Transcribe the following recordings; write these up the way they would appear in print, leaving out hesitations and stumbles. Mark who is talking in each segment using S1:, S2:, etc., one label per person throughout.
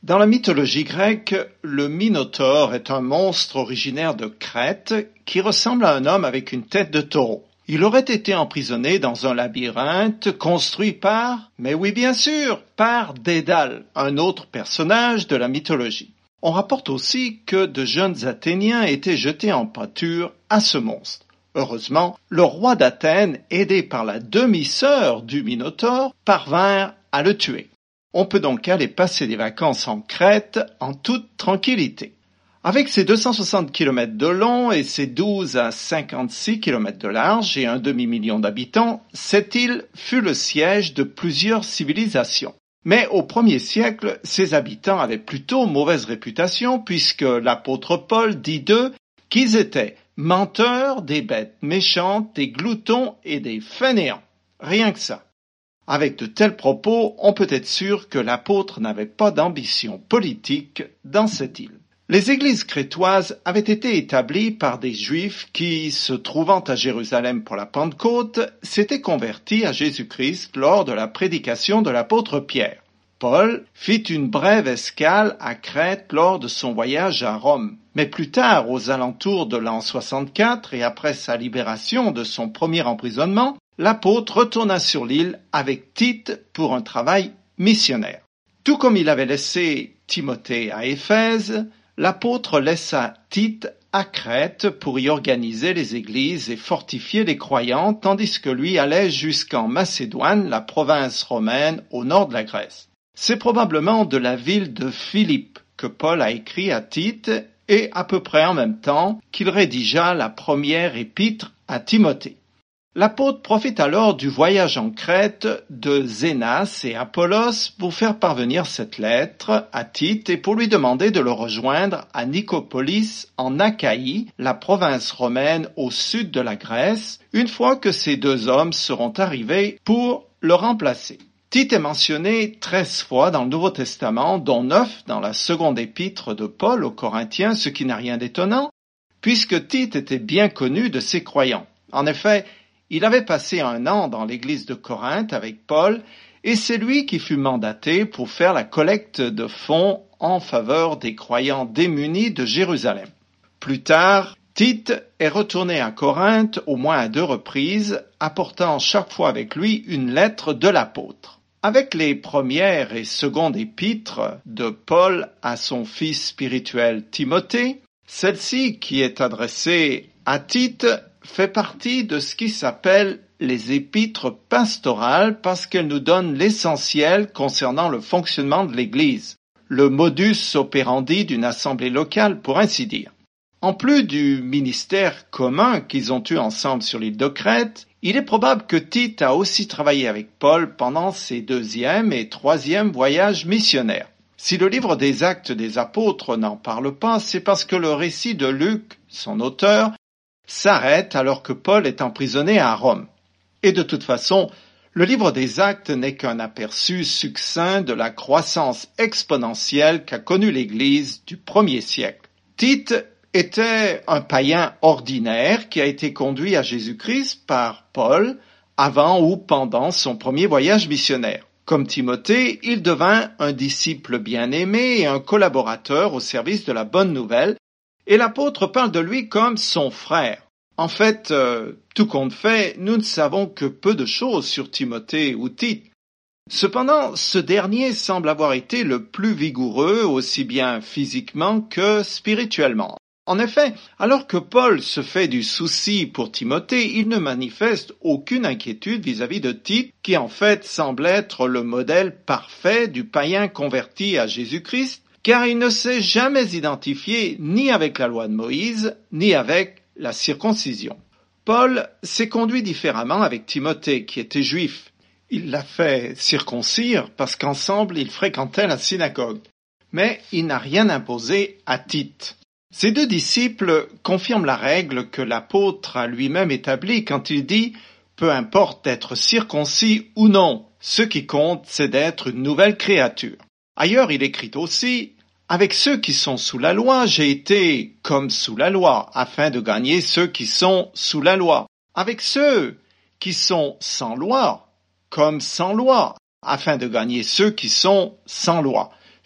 S1: Dans la mythologie grecque, le Minotaure est un monstre originaire de Crète qui ressemble à un homme avec une tête de taureau. Il aurait été emprisonné dans un labyrinthe construit mais oui bien sûr, par Dédale, un autre personnage de la mythologie. On rapporte aussi que de jeunes Athéniens étaient jetés en pâture à ce monstre. Heureusement, le roi d'Athènes, aidé par la demi-sœur du Minotaure, parvinrent à le tuer. On peut donc aller passer des vacances en Crète en toute tranquillité. Avec ses 260 km de long et ses 12 à 56 km de large et un demi-million d'habitants, cette île fut le siège de plusieurs civilisations. Mais au 1er siècle, ses habitants avaient plutôt mauvaise réputation puisque l'apôtre Paul dit d'eux qu'ils étaient menteurs, des bêtes méchantes, des gloutons et des fainéants. Rien que ça. Avec de tels propos, on peut être sûr que l'apôtre n'avait pas d'ambition politique dans cette île. Les églises crétoises avaient été établies par des Juifs qui, se trouvant à Jérusalem pour la Pentecôte, s'étaient convertis à Jésus-Christ lors de la prédication de l'apôtre Pierre. Paul fit une brève escale à Crète lors de son voyage à Rome. Mais plus tard, aux alentours de l'an 64 et après sa libération de son premier emprisonnement, l'apôtre retourna sur l'île avec Tite pour un travail missionnaire. Tout comme il avait laissé Timothée à Éphèse, l'apôtre laissa Tite à Crète pour y organiser les églises et fortifier les croyants, tandis que lui allait jusqu'en Macédoine, la province romaine au nord de la Grèce. C'est probablement de la ville de Philippe que Paul a écrit à Tite et à peu près en même temps qu'il rédigea la première épître à Timothée. L'apôtre profite alors du voyage en Crète de Zénas et Apollos pour faire parvenir cette lettre à Tite et pour lui demander de le rejoindre à Nicopolis en Achaïe, la province romaine au sud de la Grèce, une fois que ces deux hommes seront arrivés pour le remplacer. Tite est mentionné 13 fois dans le Nouveau Testament, dont 9 dans la seconde épître de Paul aux Corinthiens, ce qui n'a rien d'étonnant, puisque Tite était bien connu de ses croyants. En effet, il avait passé 1 an dans l'église de Corinthe avec Paul, et c'est lui qui fut mandaté pour faire la collecte de fonds en faveur des croyants démunis de Jérusalem. Plus tard, Tite est retourné à Corinthe au moins à 2 reprises, apportant chaque fois avec lui une lettre de l'apôtre. Avec les premières et secondes épîtres de Paul à son fils spirituel Timothée, celle-ci, qui est adressée à Tite, fait partie de ce qui s'appelle les épîtres pastorales parce qu'elle nous donne l'essentiel concernant le fonctionnement de l'Église, le modus operandi d'une assemblée locale pour ainsi dire. En plus du ministère commun qu'ils ont eu ensemble sur l'île de Crète, il est probable que Tite a aussi travaillé avec Paul pendant ses 2e et 3e voyages missionnaires. Si le livre des Actes des Apôtres n'en parle pas, c'est parce que le récit de Luc, son auteur, s'arrête alors que Paul est emprisonné à Rome. Et de toute façon, le livre des Actes n'est qu'un aperçu succinct de la croissance exponentielle qu'a connue l'Église du 1er siècle. Tite était un païen ordinaire qui a été conduit à Jésus-Christ par Paul avant ou pendant son premier voyage missionnaire. Comme Timothée, il devint un disciple bien-aimé et un collaborateur au service de la bonne nouvelle, et l'apôtre parle de lui comme son frère. En fait, tout compte fait, nous ne savons que peu de choses sur Timothée ou Tite. Cependant, ce dernier semble avoir été le plus vigoureux, aussi bien physiquement que spirituellement. En effet, alors que Paul se fait du souci pour Timothée, il ne manifeste aucune inquiétude vis-à-vis de Tite, qui en fait semble être le modèle parfait du païen converti à Jésus-Christ, car il ne s'est jamais identifié ni avec la loi de Moïse, ni avec la circoncision. Paul s'est conduit différemment avec Timothée, qui était juif. Il l'a fait circoncire parce qu'ensemble ils fréquentaient la synagogue. Mais il n'a rien imposé à Tite. Ces 2 disciples confirment la règle que l'apôtre a lui-même établie quand il dit « Peu importe d'être circoncis ou non, ce qui compte c'est d'être une nouvelle créature ». Ailleurs il écrit aussi « Avec ceux qui sont sous la loi, j'ai été comme sous la loi, afin de gagner ceux qui sont sous la loi. Avec ceux qui sont sans loi, comme sans loi, afin de gagner ceux qui sont sans loi.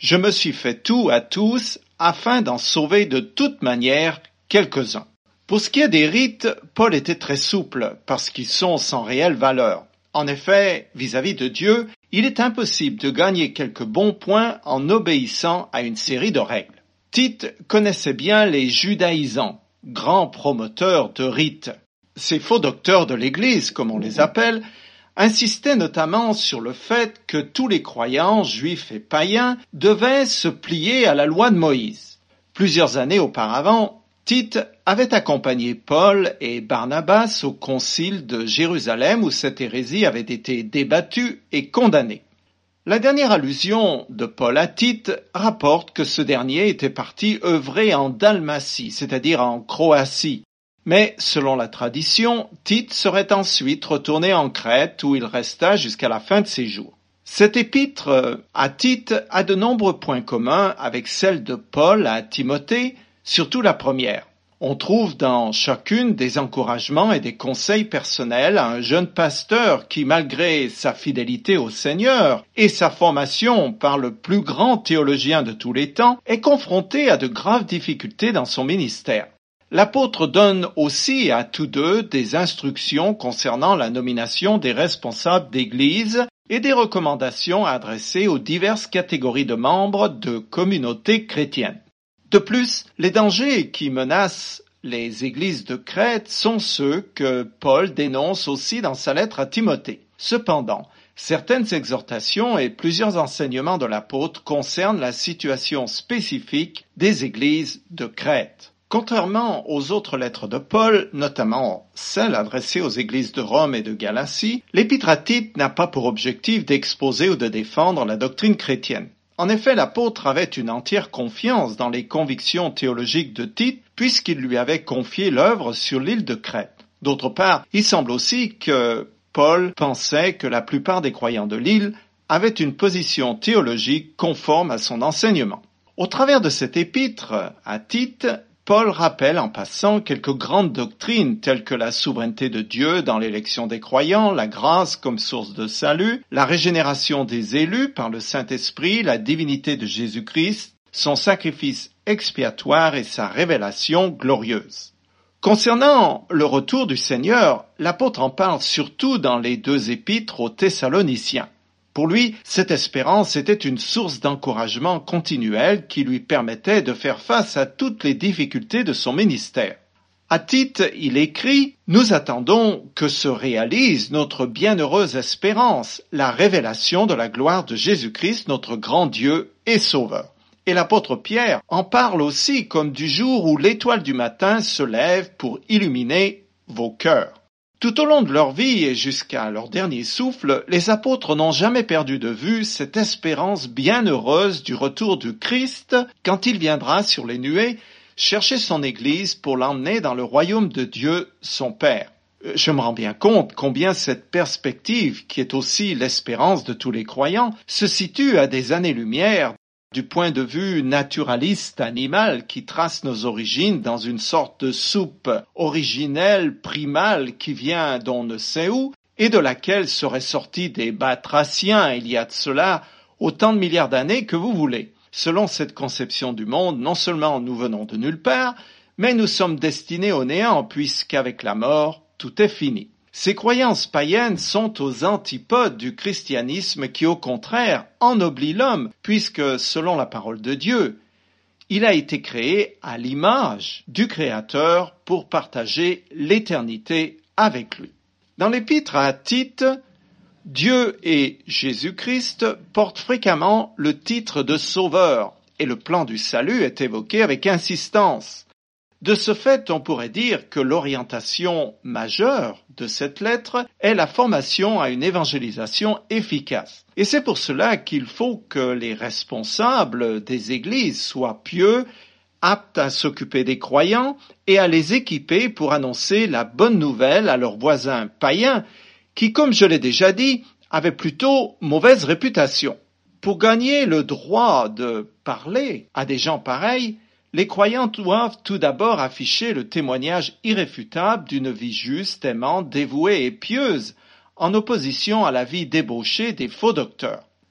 S1: Je me suis fait tout à tous afin d'en sauver de toute manière quelques-uns. Pour ce qui est des rites, Paul était très souple parce qu'ils sont sans réelle valeur. En effet, vis-à-vis de Dieu, il est impossible de gagner quelques bons points en obéissant à une série de règles. Tite connaissait bien les judaïsants, grands promoteurs de rites. Ces faux docteurs de l'Église, comme on les appelle, insistaient notamment sur le fait que tous les croyants, juifs et païens, devaient se plier à la loi de Moïse. Plusieurs années auparavant, Tite avait accompagné Paul et Barnabas au concile de Jérusalem où cette hérésie avait été débattue et condamnée. La dernière allusion de Paul à Tite rapporte que ce dernier était parti œuvrer en Dalmatie, c'est-à-dire en Croatie. Mais, selon la tradition, Tite serait ensuite retourné en Crète où il resta jusqu'à la fin de ses jours. Cette épître à Tite a de nombreux points communs avec celle de Paul à Timothée, surtout la première. On trouve dans chacune des encouragements et des conseils personnels à un jeune pasteur qui, malgré sa fidélité au Seigneur et sa formation par le plus grand théologien de tous les temps, est confronté à de graves difficultés dans son ministère. L'apôtre donne aussi à tous deux des instructions concernant la nomination des responsables d'Église et des recommandations adressées aux diverses catégories de membres de communautés chrétiennes. De plus, les dangers qui menacent les églises de Crète sont ceux que Paul dénonce aussi dans sa lettre à Timothée. Cependant, certaines exhortations et plusieurs enseignements de l'apôtre concernent la situation spécifique des églises de Crète. Contrairement aux autres lettres de Paul, notamment celles adressées aux églises de Rome et de Galatie, l'épître à Tite n'a pas pour objectif d'exposer ou de défendre la doctrine chrétienne. En effet, l'apôtre avait une entière confiance dans les convictions théologiques de Tite, puisqu'il lui avait confié l'œuvre sur l'île de Crète. D'autre part, il semble aussi que Paul pensait que la plupart des croyants de l'île avaient une position théologique conforme à son enseignement. Au travers de cet épître à Tite, Paul rappelle en passant quelques grandes doctrines telles que la souveraineté de Dieu dans l'élection des croyants, la grâce comme source de salut, la régénération des élus par le Saint-Esprit, la divinité de Jésus-Christ, son sacrifice expiatoire et sa révélation glorieuse. Concernant le retour du Seigneur, l'apôtre en parle surtout dans les deux épîtres aux Thessaloniciens. Pour lui, cette espérance était une source d'encouragement continuel qui lui permettait de faire face à toutes les difficultés de son ministère. À Tite, il écrit « Nous attendons que se réalise notre bienheureuse espérance, la révélation de la gloire de Jésus-Christ, notre grand Dieu et Sauveur. » Et l'apôtre Pierre en parle aussi comme du jour où l'étoile du matin se lève pour illuminer vos cœurs. Tout au long de leur vie et jusqu'à leur dernier souffle, les apôtres n'ont jamais perdu de vue cette espérance bienheureuse du retour du Christ quand il viendra sur les nuées chercher son Église pour l'emmener dans le royaume de Dieu, son Père. Je me rends bien compte combien cette perspective, qui est aussi l'espérance de tous les croyants, se situe à des années-lumière du point de vue naturaliste animal qui trace nos origines dans une sorte de soupe originelle, primale, qui vient d'on ne sait où, et de laquelle seraient sortis des batraciens il y a de cela autant de milliards d'années que vous voulez. Selon cette conception du monde, non seulement nous venons de nulle part, mais nous sommes destinés au néant, puisqu'avec la mort, tout est fini. Ces croyances païennes sont aux antipodes du christianisme qui, au contraire, ennoblit l'homme, puisque, selon la parole de Dieu, il a été créé à l'image du Créateur pour partager l'éternité avec lui. Dans l'épître à Tite, Dieu et Jésus-Christ portent fréquemment le titre de Sauveur, et le plan du salut est évoqué avec insistance. De ce fait, on pourrait dire que l'orientation majeure de cette lettre est la formation à une évangélisation efficace. Et c'est pour cela qu'il faut que les responsables des églises soient pieux, aptes à s'occuper des croyants et à les équiper pour annoncer la bonne nouvelle à leurs voisins païens qui, comme je l'ai déjà dit, avaient plutôt mauvaise réputation. Pour gagner le droit de parler à des gens pareils, les croyants doivent tout d'abord afficher le témoignage irréfutable d'une vie juste, aimante, dévouée et pieuse, en opposition à la vie débauchée des faux docteurs.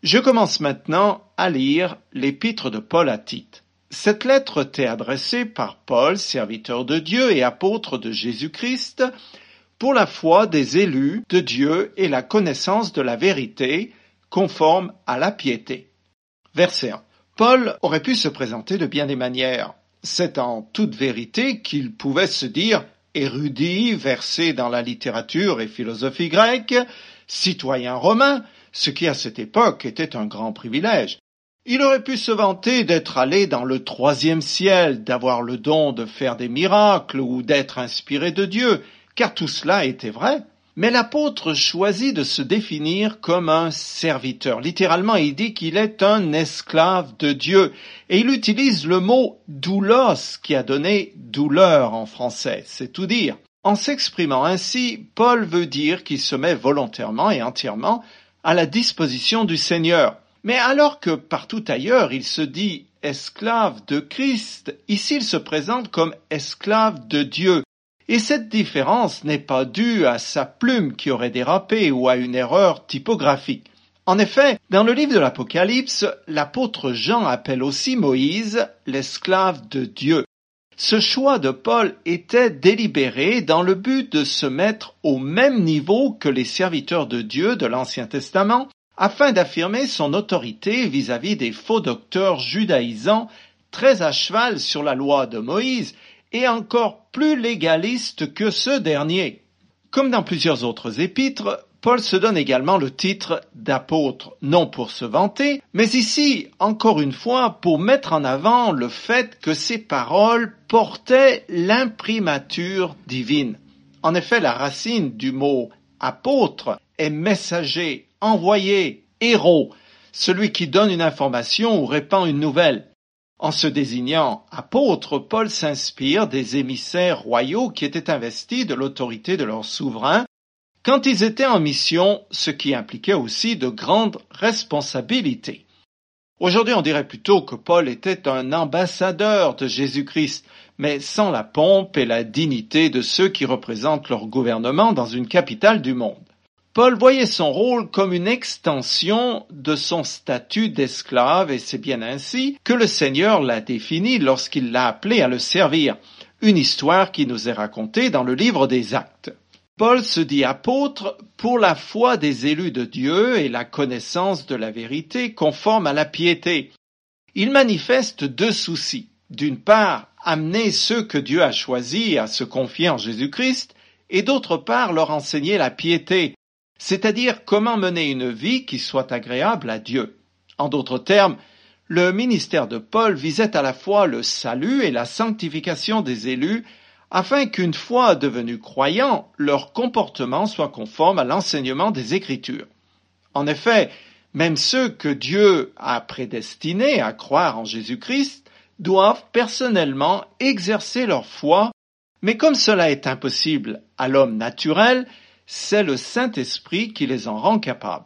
S1: Je commence maintenant à lire l'épître de Paul à Tite. Cette lettre t'est adressée par Paul, serviteur de Dieu et apôtre de Jésus-Christ, pour la foi des élus de Dieu et la connaissance de la vérité, conforme à la piété. Verset 1. Paul aurait pu se présenter de bien des manières. C'est en toute vérité qu'il pouvait se dire érudit, versé dans la littérature et philosophie grecque, citoyen romain, ce qui à cette époque était un grand privilège. Il aurait pu se vanter d'être allé dans le 3e ciel, d'avoir le don de faire des miracles ou d'être inspiré de Dieu, car tout cela était vrai. Mais l'apôtre choisit de se définir comme un serviteur. Littéralement, il dit qu'il est un esclave de Dieu. Et il utilise le mot doulos, qui a donné douleur en français. C'est tout dire. En s'exprimant ainsi, Paul veut dire qu'il se met volontairement et entièrement à la disposition du Seigneur. Mais alors que partout ailleurs, il se dit esclave de Christ, ici il se présente comme esclave de Dieu. Et cette différence n'est pas due à sa plume qui aurait dérapé ou à une erreur typographique. En effet, dans le livre de l'Apocalypse, l'apôtre Jean appelle aussi Moïse l'esclave de Dieu. Ce choix de Paul était délibéré dans le but de se mettre au même niveau que les serviteurs de Dieu de l'Ancien Testament, afin d'affirmer son autorité vis-à-vis des faux docteurs judaïsants très à cheval sur la loi de Moïse et encore plus légalistes que ce dernier. Comme dans plusieurs autres épîtres, Paul se donne également le titre d'apôtre, non pour se vanter, mais ici, encore une fois, pour mettre en avant le fait que ses paroles portaient l'imprimature divine. En effet, la racine du mot apôtre est messager, envoyé, héros, celui qui donne une information ou répand une nouvelle. En se désignant apôtre, Paul s'inspire des émissaires royaux qui étaient investis de l'autorité de leur souverain quand ils étaient en mission, ce qui impliquait aussi de grandes responsabilités. Aujourd'hui, on dirait plutôt que Paul était un ambassadeur de Jésus-Christ, mais sans la pompe et la dignité de ceux qui représentent leur gouvernement dans une capitale du monde. Paul voyait son rôle comme une extension de son statut d'esclave et c'est bien ainsi que le Seigneur l'a défini lorsqu'il l'a appelé à le servir. Une histoire qui nous est racontée dans le livre des Actes. Paul se dit apôtre pour la foi des élus de Dieu et la connaissance de la vérité conforme à la piété. Il manifeste deux soucis. D'une part, amener ceux que Dieu a choisis à se confier en Jésus-Christ et d'autre part, leur enseigner la piété. C'est-à-dire comment mener une vie qui soit agréable à Dieu. En d'autres termes, le ministère de Paul visait à la fois le salut et la sanctification des élus, afin qu'une fois devenus croyants, leur comportement soit conforme à l'enseignement des Écritures. En effet, même ceux que Dieu a prédestinés à croire en Jésus-Christ doivent personnellement exercer leur foi, mais comme cela est impossible à l'homme naturel, c'est le Saint-Esprit qui les en rend capables.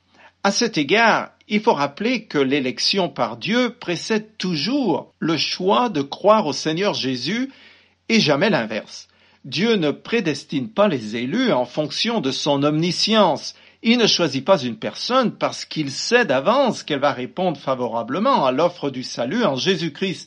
S1: À cet égard, il faut rappeler que l'élection par Dieu précède toujours le choix de croire au Seigneur Jésus et jamais l'inverse. Dieu ne prédestine pas les élus en fonction de son omniscience. Il ne choisit pas une personne parce qu'il sait d'avance qu'elle va répondre favorablement à l'offre du salut en Jésus-Christ.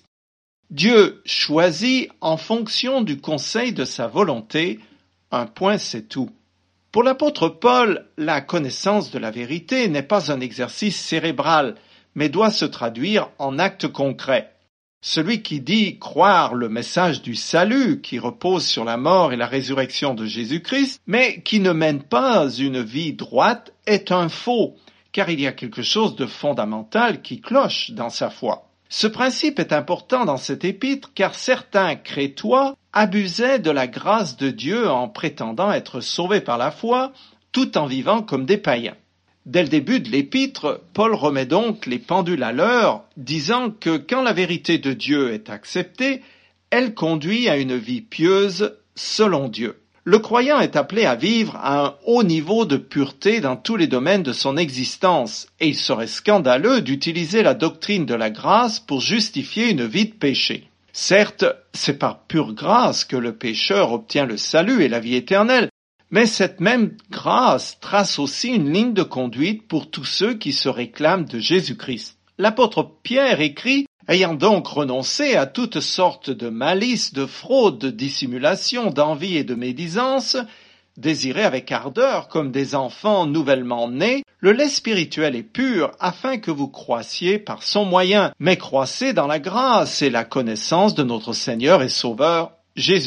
S1: Dieu choisit en fonction du conseil de sa volonté. Un point, c'est tout. Pour l'apôtre Paul, la connaissance de la vérité n'est pas un exercice cérébral, mais doit se traduire en actes concrets. Celui qui dit croire le message du salut qui repose sur la mort et la résurrection de Jésus-Christ, mais qui ne mène pas une vie droite, est un faux, car il y a quelque chose de fondamental qui cloche dans sa foi. Ce principe est important dans cet épître car certains crétois abusaient de la grâce de Dieu en prétendant être sauvés par la foi, tout en vivant comme des païens. Dès le début de l'épître, Paul remet donc les pendules à l'heure, disant que quand la vérité de Dieu est acceptée, elle conduit à une vie pieuse selon Dieu. Le croyant est appelé à vivre à un haut niveau de pureté dans tous les domaines de son existence, et il serait scandaleux d'utiliser la doctrine de la grâce pour justifier une vie de péché. Certes, c'est par pure grâce que le pécheur obtient le salut et la vie éternelle, Mais cette même grâce trace aussi une ligne de conduite pour tous ceux qui se réclament de Jésus-Christ. L'apôtre Pierre écrit: « Ayant donc renoncé à toutes sortes de malices, de fraudes, de dissimulation, d'envie et de médisance, désirez avec ardeur, comme des enfants nouvellement nés, le lait spirituel et pur, afin que vous croissiez par son moyen, mais croissez dans la grâce et la connaissance de notre Seigneur et Sauveur Jésus-Christ. »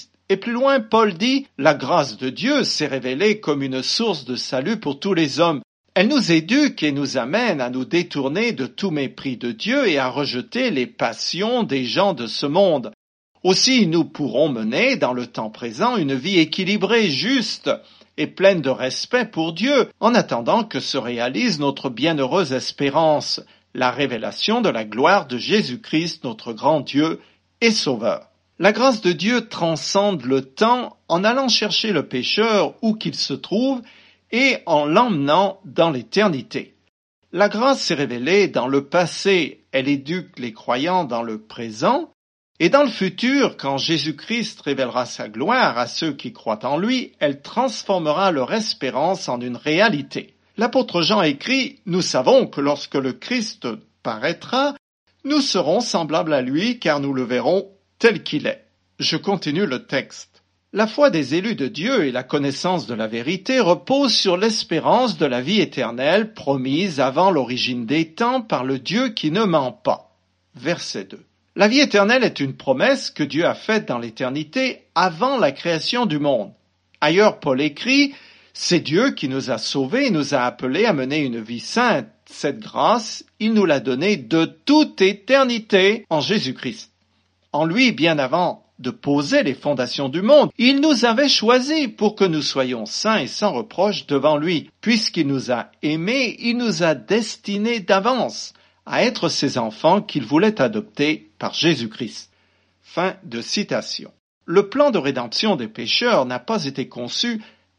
S1: Et plus loin, Paul dit: « La grâce de Dieu s'est révélée comme une source de salut pour tous les hommes. Elle nous éduque et nous amène à nous détourner de tout mépris de Dieu et à rejeter les passions des gens de ce monde. Aussi, nous pourrons mener, dans le temps présent, une vie équilibrée, juste et pleine de respect pour Dieu, en attendant que se réalise notre bienheureuse espérance, la révélation de la gloire de Jésus-Christ, notre grand Dieu et Sauveur. » La grâce de Dieu transcende le temps en allant chercher le pécheur où qu'il se trouve et en l'emmenant dans l'éternité. La grâce s'est révélée dans le passé, elle éduque les croyants dans le présent, et dans le futur, quand Jésus-Christ révélera sa gloire à ceux qui croient en lui, elle transformera leur espérance en une réalité. L'apôtre Jean écrit: « Nous savons que lorsque le Christ paraîtra, nous serons semblables à lui, car nous le verrons tel qu'il est. » Je continue le texte. La foi des élus de Dieu et la connaissance de la vérité reposent sur l'espérance de la vie éternelle promise avant l'origine des temps par le Dieu qui ne ment pas. Verset 2. La vie éternelle est une promesse que Dieu a faite dans l'éternité avant la création du monde. Ailleurs, Paul écrit: « C'est Dieu qui nous a sauvés et nous a appelés à mener une vie sainte. Cette grâce, il nous l'a donnée de toute éternité en Jésus-Christ. » En lui, bien avant de poser les fondations du monde, il nous avait choisis pour que nous soyons saints et sans reproche devant lui. Puisqu'il nous a aimés, il nous a destinés d'avance à être ses enfants qu'il voulait adopter par Jésus-Christ. Fin de citation. Le plan de rédemption des pécheurs n'a pas été conçu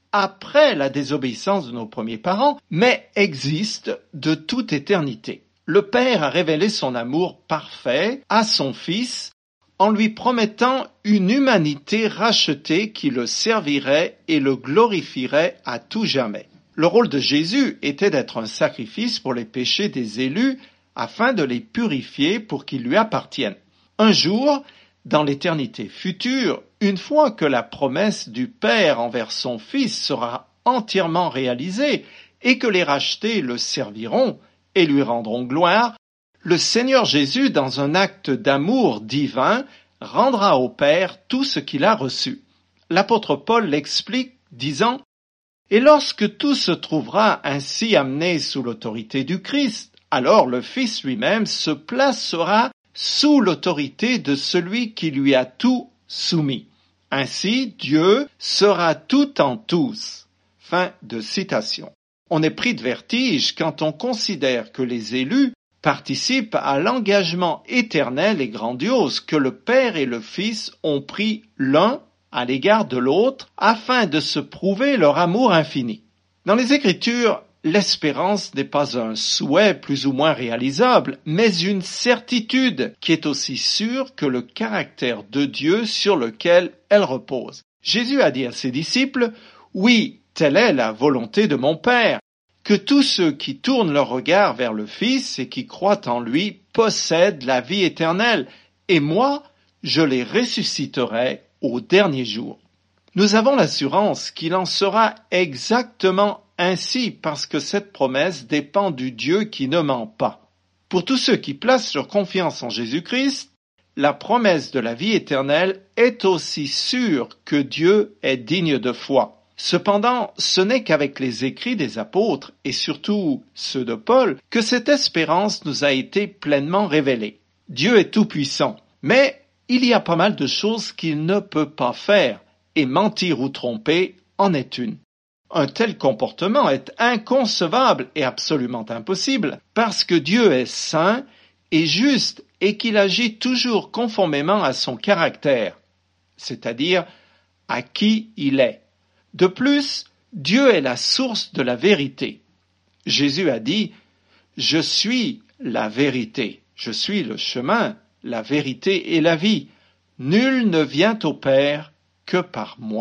S1: après la désobéissance de nos premiers parents, mais existe de toute éternité. Le Père a révélé son amour parfait à son Fils en lui promettant une humanité rachetée qui le servirait et le glorifierait à tout jamais. Le rôle de Jésus était d'être un sacrifice pour les péchés des élus afin de les purifier pour qu'ils lui appartiennent. Un jour, dans l'éternité future, une fois que la promesse du Père envers son Fils sera entièrement réalisée et que les rachetés le serviront et lui rendront gloire, le Seigneur Jésus, dans un acte d'amour divin, rendra au Père tout ce qu'il a reçu. L'apôtre Paul l'explique, disant: « Et lorsque tout se trouvera ainsi amené sous l'autorité du Christ, alors le Fils lui-même se placera sous l'autorité de celui qui lui a tout soumis. Ainsi, Dieu sera tout en tous. » Fin de citation. On est pris de vertige quand on considère que les élus participent à l'engagement éternel et grandiose que le Père et le Fils ont pris l'un à l'égard de l'autre afin de se prouver leur amour infini. Dans les Écritures, l'espérance n'est pas un souhait plus ou moins réalisable, mais une certitude qui est aussi sûre que le caractère de Dieu sur lequel elle repose. Jésus a dit à ses disciples: « Oui, telle est la volonté de mon Père, que tous ceux qui tournent leur regard vers le Fils et qui croient en lui possèdent la vie éternelle, et moi, je les ressusciterai au dernier jour. » Nous avons l'assurance qu'il en sera exactement ainsi parce que cette promesse dépend du Dieu qui ne ment pas. Pour tous ceux qui placent leur confiance en Jésus-Christ, la promesse de la vie éternelle est aussi sûre que Dieu est digne de foi. Cependant, ce n'est qu'avec les écrits des apôtres, et surtout ceux de Paul, que cette espérance nous a été pleinement révélée. Dieu est tout-puissant, mais il y a pas mal de choses qu'il ne peut pas faire, et mentir ou tromper en est une. Un tel comportement est inconcevable et absolument impossible, parce que Dieu est saint et juste et qu'il agit toujours conformément à son caractère, c'est-à-dire à qui il est. De plus, Dieu est la source de la vérité. Jésus a dit: « Je suis la vérité, je suis le chemin, la vérité et la vie. Nul ne vient au Père que par moi. »